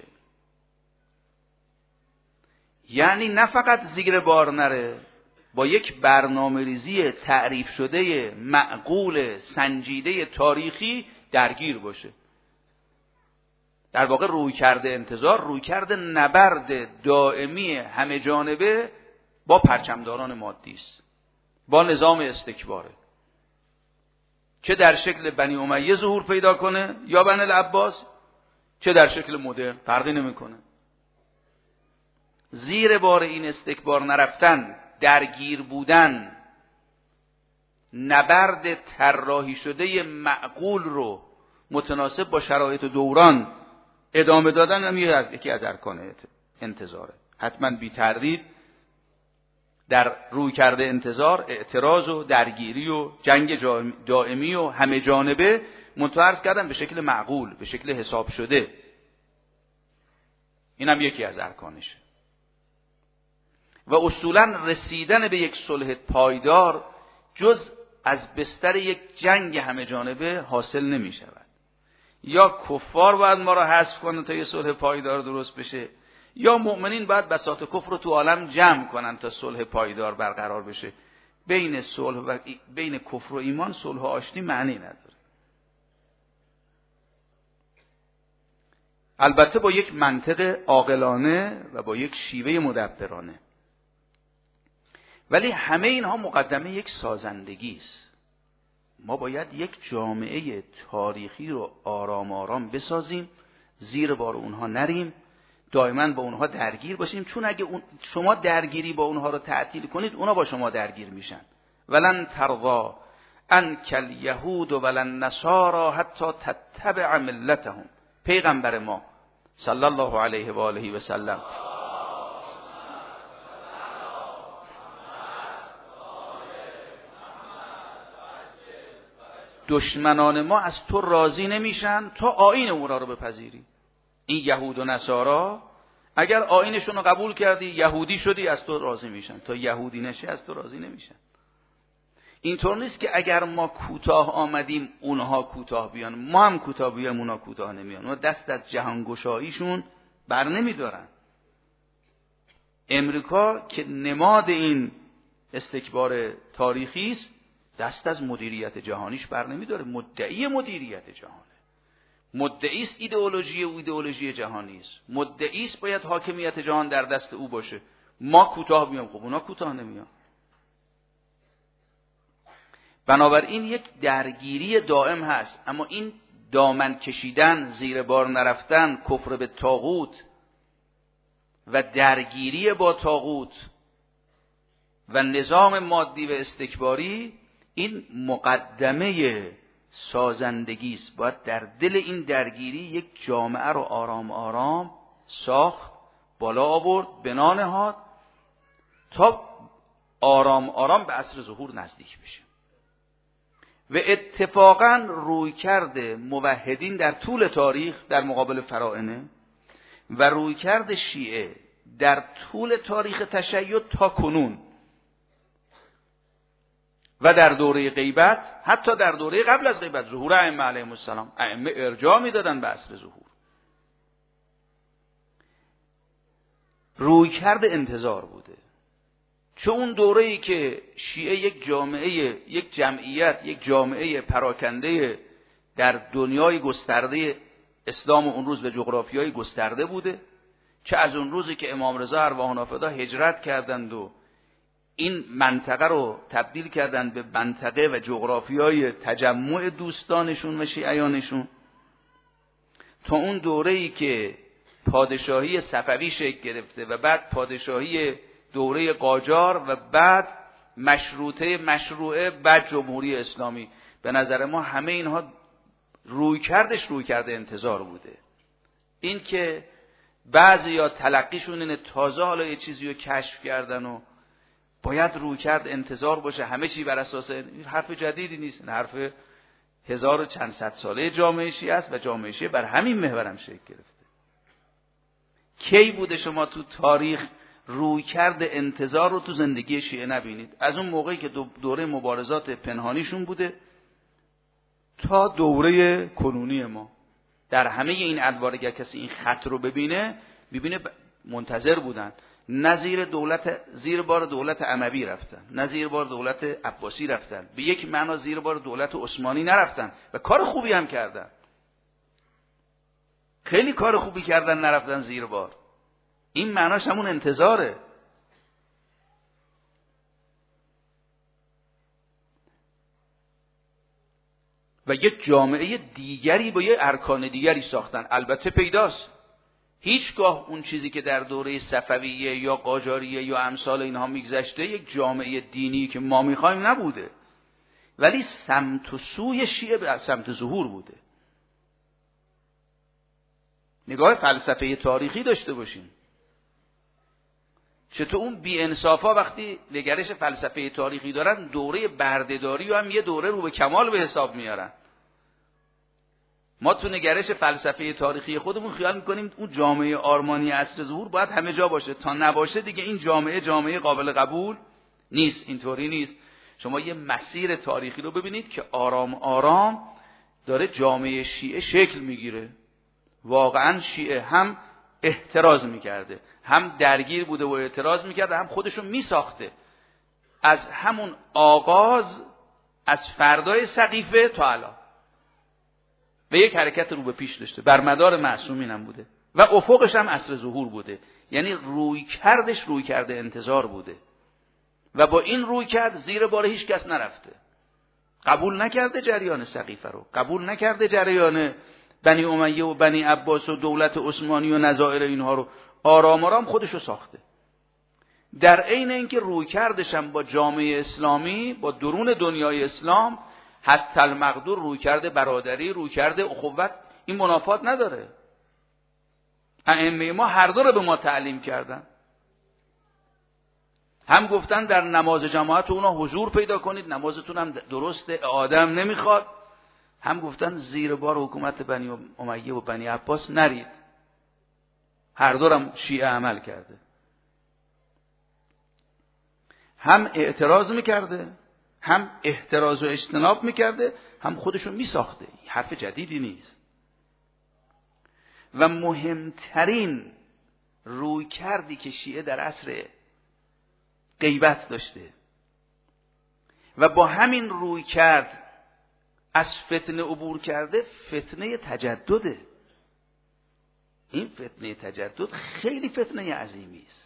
یعنی نه فقط زیر بار نره، با یک برنامه‌ریزی تعریف شده، معقول، سنجیده، تاریخی درگیر باشه. در واقع روی کرده انتظار، روی کرده نبرد دائمی همه جانبه با پرچمداران مادی است، با نظام استکباره، چه در شکل بنی امیه ظهور پیدا کنه یا بنی العباس، چه در شکل مدرن، فرقی نمیکنه. زیر بار این استکبار نرفتن، درگیر بودن، نبرد طراحی شده معقول رو متناسب با شرایط دوران ادامه دادن هم یکی از ارکان انتظاره. حتما بی تردید در روی کرده انتظار، اعتراض و درگیری و جنگ دائمی و همه جانبه منتهی کردن به شکل معقول، به شکل حساب شده. این هم یکی از ارکانشه. و اصولا رسیدن به یک صلح پایدار جز از بستر یک جنگ همه جانبه حاصل نمی شود. یا کفار باید ما را حذف کنن تا یه صلح پایدار درست بشه، یا مؤمنین باید بساط کفر رو تو عالم جمع کنن تا صلح پایدار برقرار بشه. بین صلح و بین کفر و ایمان صلح و آشتی معنی نداره. البته با یک منطق عاقلانه و با یک شیوه مدبرانه. ولی همه اینها مقدمه یک سازندگی است. ما باید یک جامعه تاریخی رو آرام آرام بسازیم، زیر بار اونها نریم، دائما با اونها درگیر باشیم، چون اگه شما درگیری با اونها رو تعطیل کنید، اونا با شما درگیر میشن. ولن ترضا عنک الیهود ولن نصارا حتی تتبع ملتهم. پیغمبر ما صلی الله علیه و آله و سلم دشمنان ما از تو راضی نمیشن تا آیین اونا رو بپذیری. این یهود و نصارا اگر آیینشون رو قبول کردی، یهودی شدی، از تو راضی میشن. تا یهودی نشی از تو راضی نمیشن. اینطور نیست که اگر ما کوتاه آمدیم اونها کوتاه بیان، ما هم کوتاه بیایم اونها کوتاه نمیان. اونها دست از جهانگشاییشون بر نمیدارن. امریکا که نماد این استکبار تاریخی است، دست از مدیریت جهانیش بر نمیداره. مدعی مدیریت جهانه، مدعی است ایدئولوژی او ایدئولوژی جهانی است، مدعی است باید حاکمیت جهان در دست او باشه. ما کوتاه بیام، خب اونا کوتاه نمیان. بنابراین یک درگیری دائم هست، اما این دامن کشیدن، زیر بار نرفتن، کفر به طاغوت و درگیری با طاغوت و نظام مادی و استکباری، این مقدمه سازندگی است. باید در دل این درگیری یک جامعه رو آرام آرام ساخت، بالا آورد، بنا نهاد تا آرام آرام به عصر ظهور نزدیک بشه. و اتفاقا رویکرد موحدین در طول تاریخ در مقابل فراعنه و رویکرد شیعه در طول تاریخ تشیع تا کنون و در دوره غیبت، حتی در دوره قبل از غیبت، ظهور ائمه علیهم السلام، ائمه ارجاع میدادن به عصر ظهور. رویکرد انتظار بوده. چون اون دوره‌ای که شیعه یک جامعه، یک جمعیت، یک جامعه پراکنده در دنیای گسترده اسلام اون روز و جغرافیای گسترده بوده، که از اون روزی که امام رضا ارواح نافدا هجرت کردند و این منطقه رو تبدیل کردند به منطقه و جغرافیای تجمع دوستانشون و شیعیانشون، تا اون دوره‌ای که پادشاهی صفوی شکل گرفته و بعد پادشاهی دوره قاجار و بعد مشروعه، بعد جمهوری اسلامی. به نظر ما همه اینها رویکرد انتظار بوده. این که بعضیا تلقیشون اینه تازه حالا یه چیزی رو کشف کردن و باید رویکرد انتظار باشه، همه چی بر اساس حرف جدیدی نیست، این حرف 1000 و چند صد ساله جامعه شیعه است و جامعه شیعه بر همین محورم شکل گرفته. کی بوده شما تو تاریخ رویکرد انتظار رو تو زندگی شیعه نبینید؟ از اون موقعی که دوره مبارزات پنهانیشون بوده تا دوره کنونی ما. در همه این ادوار اگر کسی این خط رو ببینه منتظر بودن. نه زیر بار دولت اموی رفتن، نه زیر بار دولت عباسی رفتن، به یک معنا زیر بار دولت عثمانی نرفتن و کار خوبی هم کردن. خیلی کار خوبی کردن، نرفتن زیر بار. این معناش همون انتظاره. و یک جامعه دیگری با یک ارکان دیگری ساختن. البته پیداست هیچگاه اون چیزی که در دوره صفویه یا قاجاریه یا امثال اینها میگذشته یک جامعه دینی که ما میخوایم نبوده، ولی سمت و سوی شیعه به سمت ظهور بوده. نگاه فلسفه تاریخی داشته باشیم. چطور اون بی انصافا وقتی نگرش فلسفه تاریخی دارن، دوره بردهداری و هم یه دوره رو به کمال به حساب میارن. ما تو نگرش فلسفه تاریخی خودمون خیال میکنیم اون جامعه آرمانی عصر ظهور باید همه جا باشه، تا نباشه دیگه این جامعه قابل قبول نیست. اینطوری نیست. شما یه مسیر تاریخی رو ببینید که آرام آرام داره جامعه شیعه شکل میگیره. واقعا شیعه هم احتراز میکرده، هم درگیر بوده و اعتراض میکرده، هم خودشو میساخته. از همون آغاز، از فردای سقیفه تا الان، و یک حرکت رو به پیش داشته. بر مدار معصومین هم بوده. و افقش هم عصر ظهور بوده، یعنی روی کرده انتظار بوده و با این روی کرد زیر بار هیچ کس نرفته، قبول نکرده جریان سقیفه رو، قبول نکرده جریان بنی امیه و بنی عباس و دولت عثمانی و نظائر اینها رو، آرام آرام خودشو ساخته. در عین اینکه روی کردش هم با جامعه اسلامی، با درون دنیای اسلام حتی المقدور روی کرده برادری، روی کرده اخوت، این منافات نداره. ائمه ما هر دو رو به ما تعلیم کردن، هم گفتن در نماز جماعت اونا حضور پیدا کنید، نمازتون هم درسته، آدم نمیخواد، هم گفتن زیر بار حکومت بنی امیه و بنی عباس نرید. هر دو هم شیعه عمل کرده، هم اعتراض میکرده، هم احتراز و اجتناب میکرده، هم خودشو میساخته. حرف جدیدی نیست. و مهمترین روی کردی که شیعه در عصر غیبت داشته و با همین روی کرد از فتنه عبور کرده، فتنه تجدده. این فتنه تجدد خیلی فتنه عظیمی است.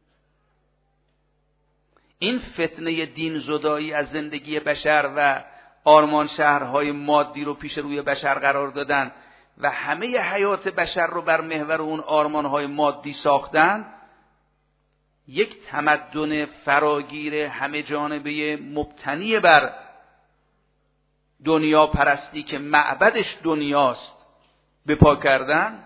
این فتنه دین زدایی از زندگی بشر و آرمان شهرهای مادی رو پیش روی بشر قرار دادن و همه حیات بشر رو بر محور اون آرمانهای مادی ساختن، یک تمدن فراگیر همه جانبه مبتنی بر دنیا پرستی که معبدش دنیاست به پا کردن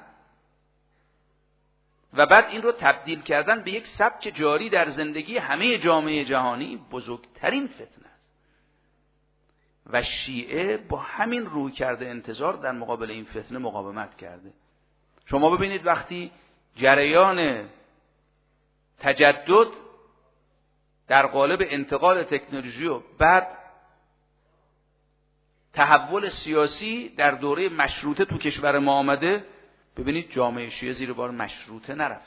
و بعد این رو تبدیل کردن به یک سبک جاری در زندگی همه جامعه جهانی. بزرگترین فتنه است و شیعه با همین روی کرده انتظار در مقابل این فتنه مقاومت کرده. شما ببینید وقتی جریان تجدد در قالب انتقال تکنولوژی و بعد تحول سیاسی در دوره مشروطه تو کشور ما آمده، ببینید جامعه شیعه زیر بار مشروطه نرفت.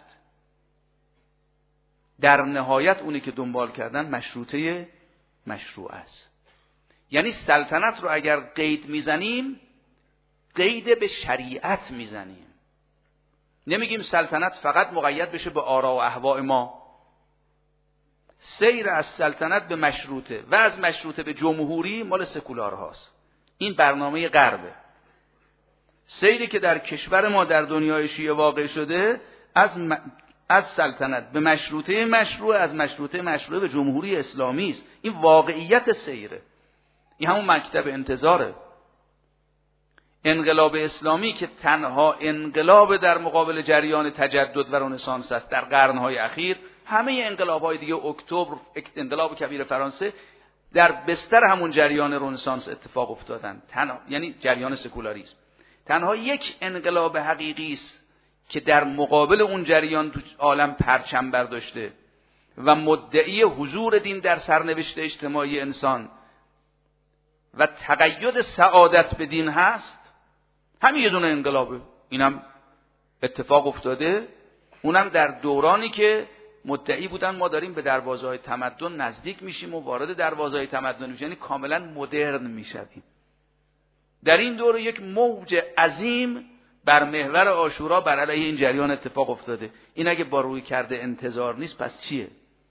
در نهایت اونی که دنبال کردن مشروطه مشروع است. یعنی سلطنت رو اگر قید میزنیم، قید به شریعت میزنیم. نمیگیم سلطنت فقط مقید بشه به آرا و اهواء ما. سیر از سلطنت به مشروطه و از مشروطه به جمهوری مال سکولار هاست. این برنامه غربه. سیری که در کشور ما در دنیای شیعه واقع شده، از سلطنت به مشروطه مشروع، از مشروطه مشروع به جمهوری اسلامی است. این واقعیت سیره. این همون مکتب انتظاره. انقلاب اسلامی که تنها انقلاب در مقابل جریان تجدد و رنسانس است در قرنهای اخیر، همه انقلاب‌های دیگه، اکتبر، انقلاب کبیر فرانسه، در بستر همون جریان رنسانس اتفاق افتادن. یعنی جریان سکولاریسم. تنها یک انقلاب حقیقی است که در مقابل اون جریان تو عالم پرچم برداشته و مدعی حضور دین در سرنوشت اجتماعی انسان و تقید سعادت به دین هست، همین یه دونه انقلابه. اینم اتفاق افتاده، اونم در دورانی که مدعی بودن ما داریم به دروازه‌های تمدن نزدیک میشیم و وارد دروازه‌های تمدن میشیم، یعنی کاملا مدرن میشویم. در این دوره یک موج عظیم بر محور عاشورا بر علیه این جریان اتفاق افتاده. این اگه با روی کرده انتظار نیست پس چیه؟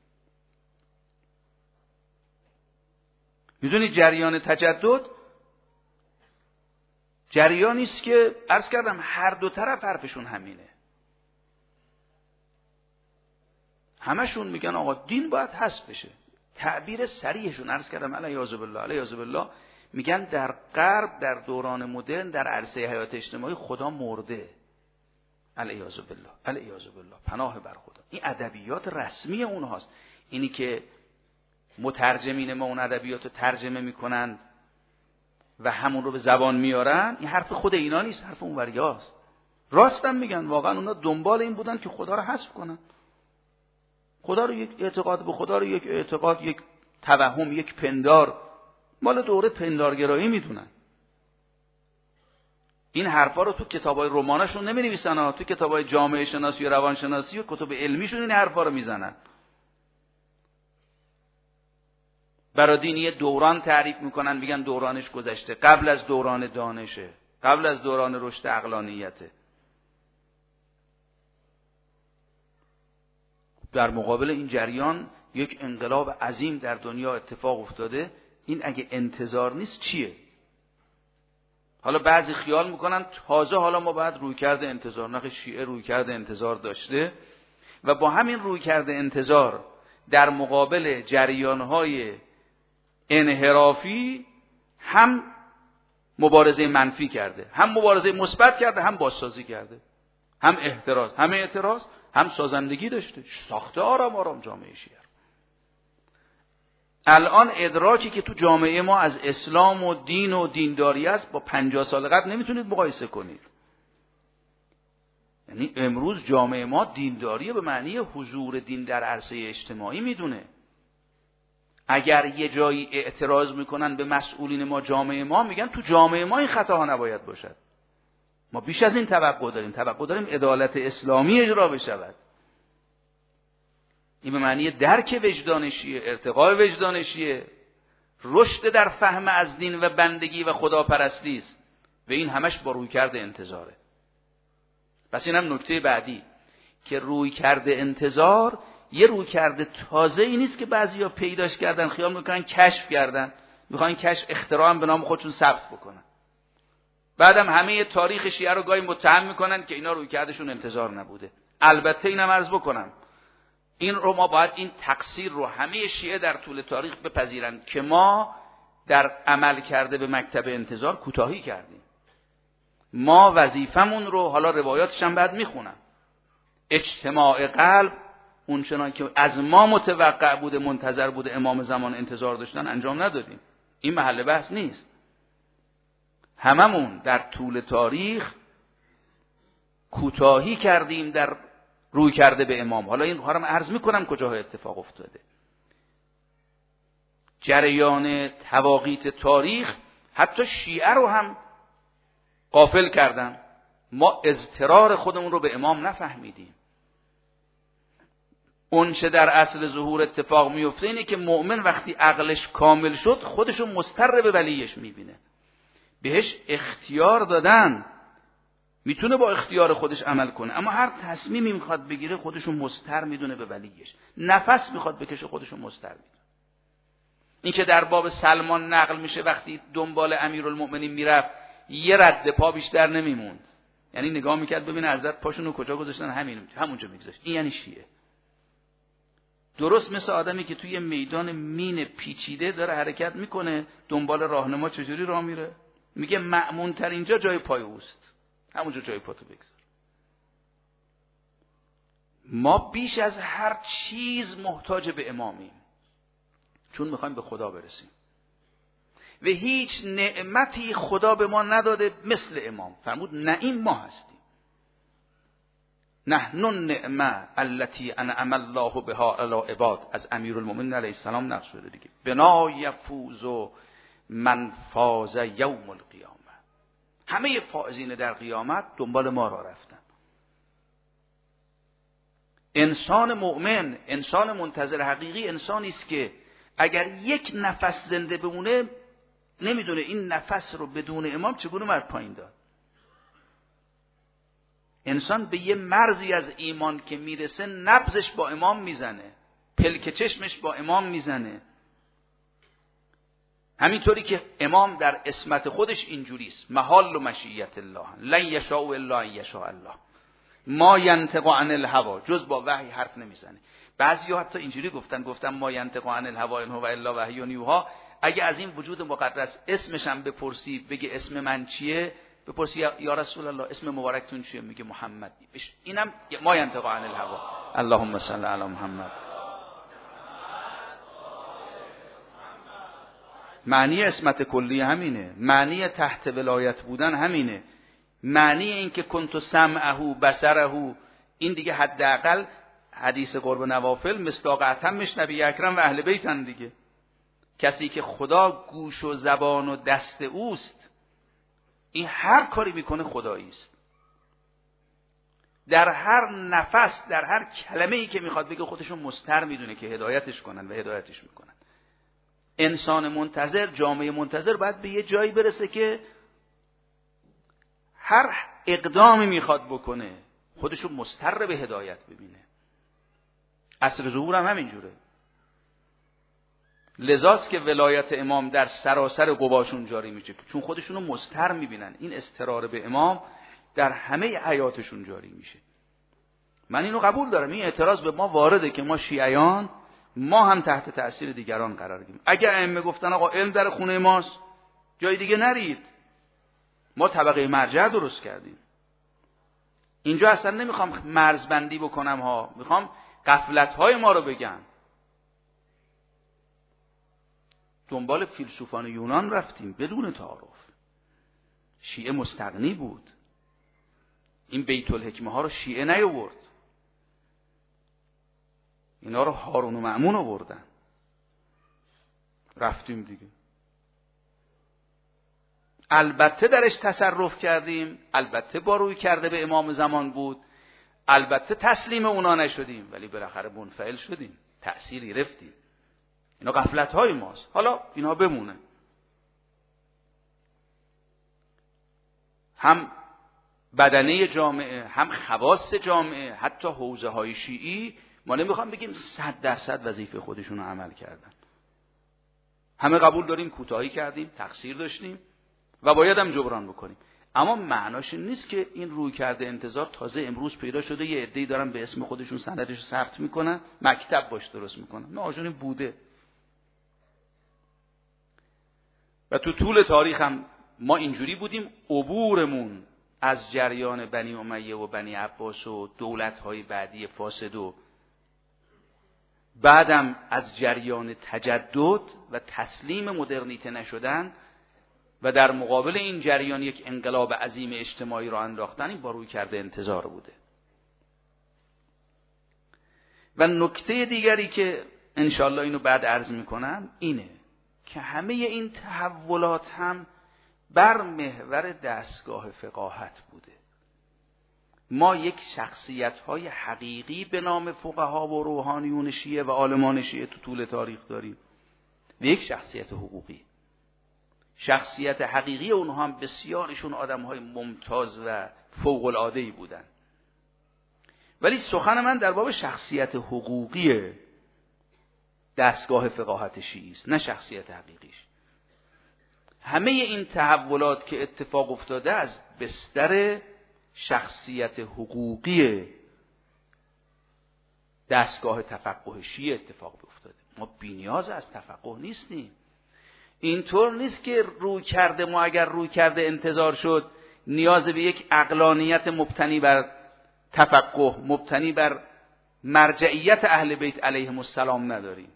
میدونید جریان تجدد جریانی است که عرض کردم هر دو طرف حرفشون همینه. همشون میگن آقا دین باید حذف بشه. تعبیر صریحشون عرض کردم علیاذ بالله میگن در غرب در دوران مدرن در عرصه حیات اجتماعی خدا مرده. علیاذ بالله پناه بر خدا. این ادبیات رسمی اونهاست. اینی که مترجمین ما اون ادبیات رو ترجمه میکنن و همون رو به زبان میارن، این حرف خود اینا نیست، حرف اونوریاست. راستم میگن، واقعا اونا دنبال این بودن که خدا رو حذف کنن. خدا رو یک اعتقاد به خدا رو یک اعتقاد، یک توهم، یک پندار، مال دوره پندارگرایی میدونن. این حرفا رو تو کتابای رماناشون نمی‌نویسن ها، تو کتابای جامعه شناسی و روانشناسی و کتب علمیشون این حرفا رو میزنن. برای دین یه دوران تعریف میکنن، میگن دورانش گذشته، قبل از دوران دانشه، قبل از دوران رشد عقلانیته. در مقابل این جریان یک انقلاب عظیم در دنیا اتفاق افتاده، این اگه انتظار نیست چیه؟ حالا بعضی خیال میکنن تازه حالا ما باید رویکرد انتظار، نخ شیعه رویکرد انتظار داشته و با همین رویکرد انتظار در مقابل جریانهای انحرافی هم مبارزه منفی کرده، هم مبارزه مثبت کرده، هم بازسازی کرده، هم اعتراض، هم سازندگی داشته، ساخته آرام آرام جامعه شیعه. الان ادراکی که تو جامعه ما از اسلام و دین و دینداری است با 50 سال قبل نمیتونید مقایسه کنید. یعنی امروز جامعه ما دینداری به معنی حضور دین در عرصه اجتماعی میدونه. اگر یه جایی اعتراض میکنن به مسئولین ما جامعه ما، میگن تو جامعه ما این خطاها نباید باشد. ما بیش از این توقع داریم عدالت اسلامی اجرا بشود. این به معنی درک وجدان شیعه، ارتقای وجدان شیعه، رشد در فهم از دین و بندگی و خداپرستی است و این همش با رویکرد انتظاره. پس اینم نکته بعدی که رویکرد انتظار یه رویکرد تازه‌ای نیست که بعضیا پیداش کردن، خیال میکنن کشف کردن، میخوان کشف اختراع به نام خودشون ثبت بکنن. بعدم همه تاریخ شیعه رو گاهی متهم میکنن که اینا رویکردشون انتظار نبوده. البته اینم عرض بکنم، این رو ما باید این تقصیر رو همه شیعه در طول تاریخ بپذیرن که ما در عمل کرده به مکتب انتظار کوتاهی کردیم. ما وظیفمون رو، حالا روایاتش هم بعد میخونم، اجتماع قلب اون چنان که از ما متوقع بوده، منتظر بوده، امام زمان انتظار داشتن، انجام ندادیم. این محل بحث نیست. هممون در طول تاریخ کوتاهی کردیم در روی کرده به امام. حالا این رو عرض میکنم کجاها اتفاق افتاده. جریان تواقیت تاریخ حتی شیعه رو هم غافل کردن. ما اضطرار خودمون رو به امام نفهمیدیم. اون چه در اصل ظهور اتفاق میفته اینه که مؤمن وقتی عقلش کامل شد خودشو مضطر به ولیش میبینه. بهش اختیار دادن، میتونه با اختیار خودش عمل کنه، اما هر تصمیمی میخواد بگیره خودشو مضطر میدونه به ولیش. نفس میخواد بکشه خودشو مضطر میدونه. این که در باب سلمان نقل میشه وقتی دنبال امیرالمؤمنین میرفت یه رد پا بیشتر نمیموند، یعنی نگاه میکرد ببینه حضرت پاشونو کجا گذاشتن، همونجا میگذاشت. این یعنی شیعه. درست مثل آدمی که توی میدان مین پیچیده داره حرکت میکنه، دنبال راهنما چجوری راه میره، میگه مأمون تر اینجا جای پای اوست، همونجا جای پاتو بگذار. ما بیش از هر چیز محتاج به امامیم، چون میخوایم به خدا برسیم و هیچ نعمتی خدا به ما نداده مثل امام. فرمود نعیم ما هستیم. نحن النعمه التي انعم الله بها علی عباد، از امیرالمؤمنین علیه السلام نقل شده دیگه. بنا یفوز من فاز یوم القیامه. همه فائزین در قیامت دنبال ما را رفتن. انسان مؤمن، انسان منتظر حقیقی، انسانی است که اگر یک نفس زنده بمونه نمیدونه این نفس رو بدون امام چگونه مرد پایین داد. انسان به یه مرزی از ایمان که میرسه نبضش با امام میزنه، پلک چشمش با امام میزنه. همینطوری که امام در اسمت خودش اینجوریست، محال و مشیت الله، لن یشاء الا ان یشاء الله، ما ینطق عن الهوا، جز با وحی حرف نمیزنه. بعضیا حتی اینجوری گفتن ما ینطق عن الهوا ان هو الا وحی یوحی. اگه از این وجود مقدس اسمش هم بپرسی، بگه اسم من چیه، بپرسی یا رسول الله اسم مبارکتون چیه، میگه محمد. اینم ما ینطق عن الهوا. اللهم صل علی محمد. معنی اسمت کلی همینه، معنی تحت ولایت بودن همینه، معنی این که کنت سمعه بصره، این دیگه حداقل حدیث قرب نوافل مصداق اتمش نبی اکرم و اهل بیتن دیگه. کسی که خدا گوش و زبان و دست اوست، این هر کاری میکنه خدایی است. در هر نفس، در هر کلمه‌ای که میخواد بگه خودشون مضطر میدونه که هدایتش کنن و هدایتش میکنن. انسان منتظر، جامعه منتظر باید به یه جایی برسه که هر اقدامی میخواد بکنه خودشو مضطر به هدایت ببینه. عصر ظهور هم همینجوره. لذاست که ولایت امام در سراسر قباشون جاری میشه، چون خودشونو مضطر میبینن. این اضطرار به امام در همه حیاتشون جاری میشه. من اینو قبول دارم، این اعتراض به ما وارده که ما شیعیان ما هم تحت تأثیر دیگران قرار گیریم. اگر ائمه گفتن آقا علم در خونه ماست، جای دیگه نرید، ما طبقه مرجع درست کردیم. اینجا اصلا نمیخوام مرزبندی بکنم ها، میخوام غفلت‌های ما رو بگم. دنبال فیلسوفان یونان رفتیم بدون تعارف. شیعه مستغنی بود. این بیت الحکمه ها رو شیعه نیاورد، اینا رو هارون و مأمون آوردن. رفتیم دیگه. البته درش تصرف کردیم، البته با روی کرده به امام زمان بود، البته تسلیم اونا نشدیم، ولی بالاخره منفعل شدیم، تأثیر گرفتیم. اینا غفلت های ماست. حالا اینا بمونه. هم بدنه جامعه، هم خواص جامعه، حتی حوزه های شیعی، ما نمیخوام بگیم 100% وظیفه خودشون رو عمل کردن. همه قبول داریم کوتاهی کردیم، تقصیر داشتیم و باید هم جبران بکنیم. اما معناش این نیست که این روی کرده انتظار تازه امروز پیدا شده، یه عده‌ای دارن به اسم خودشون سندش رو ثبت میکنن، مکتب باش درست میکنن. نه، آجون بوده. و تو طول تاریخ هم ما اینجوری بودیم. عبورمون از جریان بنی امیه و بنی عباس و دولت‌های بعدی فاسد و بعدم از جریان تجدد و تسلیم مدرنیته نشدن و در مقابل این جریان یک انقلاب عظیم اجتماعی را انداختن، این با روی کرده انتظار بوده. و نکته دیگری که انشالله اینو بعد عرض میکنم اینه که همه این تحولات هم بر محور دستگاه فقاهت بوده. ما یک شخصیت‌های حقیقی به نام فقها و روحانیون شیعه و عالمان شیعه تو طول تاریخ داریم و یک شخصیت حقوقی. شخصیت حقیقی اونها هم بسیارشون آدم‌های ممتاز و فوق‌العاده‌ای بودن. ولی سخن من در باب شخصیت حقوقی دستگاه فقاهت شیعی است، نه شخصیت حقیقیش. همه این تحولات که اتفاق افتاده از بستر شخصیت حقوقی دستگاه تفقه شیعه اتفاق افتاده. ما بی‌نیاز از تفقه نیستیم. اینطور نیست که روی کرده ما اگر روی کرده انتظار شد نیاز به یک عقلانیت مبتنی بر تفقه، مبتنی بر مرجعیت اهل بیت علیهم السلام نداریم.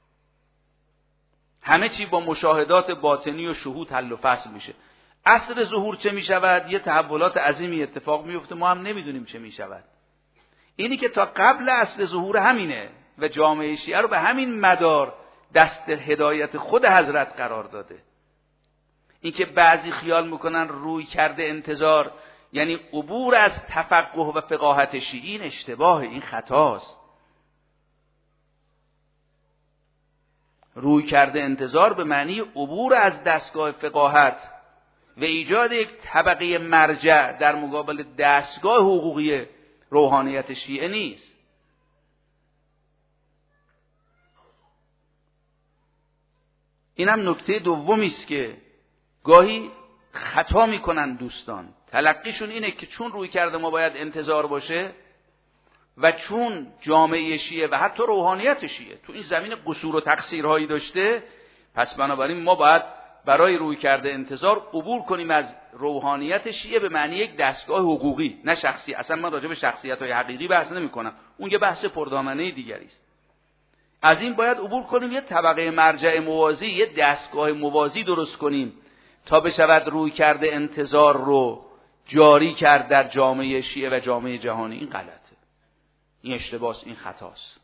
همه چی با مشاهدات باطنی و شهود حل و فصل میشه. عصر ظهور چه میشود؟ یه تحولات عظیمی اتفاق میفته، ما هم نمیدونیم چه میشود. اینی که تا قبل عصر ظهور همینه و جامعه شیعه رو به همین مدار دست هدایت خود حضرت قرار داده. این که بعضی خیال میکنن روی کرده انتظار یعنی عبور از تفقه و فقاهت شیعی، این اشتباهه، این خطاست. روی کرده انتظار به معنی عبور از دستگاه فقاهت و ایجاد یک طبقه مرجع در مقابل دستگاه حقوقی روحانیت شیعه نیست. اینم نکته دومی است که گاهی خطا میکنن دوستان. تلقیشون اینه که چون روی کرده ما باید انتظار باشه و چون جامعه شیعه و حتی روحانیت شیعه تو این زمین قصور و تقصیرهایی داشته، پس بنابراین ما باید برای روی کرده انتظار عبور کنیم از روحانیت شیعه به معنی یک دستگاه حقوقی، نه شخصی. اصلا من راجع به شخصیت‌های حقیقی بحث نمی‌کنم، اون یه بحث پردامنه دیگری است. از این باید عبور کنیم، یه طبقه مرجع موازی، یه دستگاه موازی درست کنیم تا بشود روی کرده انتظار رو جاری کرد در جامعه شیعه و جامعه جهانی. این غلطه، این اشتباهه، این خطاست.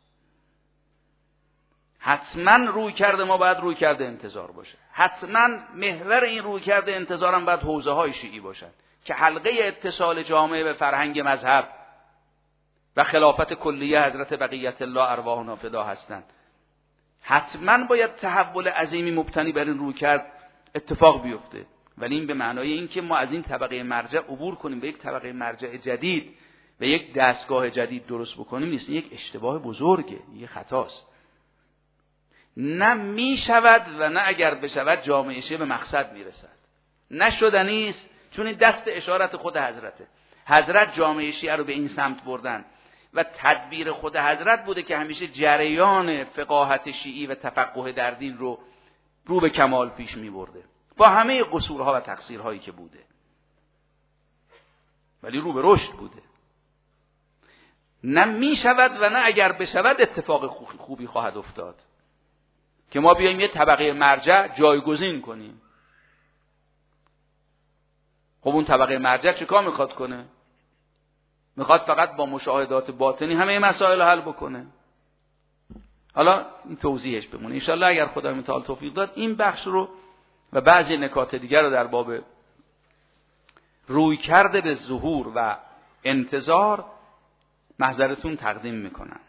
حتما روی کرده ما باید روی کرده انتظار باشه. حتما محور این روی کرده انتظار هم باید حوزه های شیعی باشن که حلقه اتصال جامعه به فرهنگ مذهب و خلافت کلیه حضرت بقیت الله ارواحنا فدا هستند. حتما باید تحول عظیمی مبتنی بر این روی کرد اتفاق بیفته، ولی این به معنای این که ما از این طبقه مرجع عبور کنیم به یک طبقه مرجع جدید و یک دستگاه جدید درست بکنیم نیست، یک اشتباه بزرگه، یه خطاست. نه می شود و نه اگر بشود جامعه شیعه به مقصد میرسد. نشدنی است، چون این دست اشارت خود حضرته. حضرت جامعه شیعه رو به این سمت بردن و تدبیر خود حضرت بوده که همیشه جریان فقاهت شیعی و تفقه در دین رو به کمال پیش می برده، با همه قصورها و تقصیرهایی که بوده، ولی رو به رشد بوده. نه می شود و نه اگر بشود اتفاق خوبی خواهد افتاد که ما بیایم یه طبقه مرجع جایگزین کنیم. خب اون طبقه مرجع چه کار میخواد کنه؟ میخواد فقط با مشاهدات باطنی همه مسائل حل بکنه. حالا این توضیحش بمونه. انشالله اگر خدای متعال توفیق داد این بخش رو و بعضی نکات دیگر رو در باب روی کرده به ظهور و انتظار محضرتون تقدیم میکنم.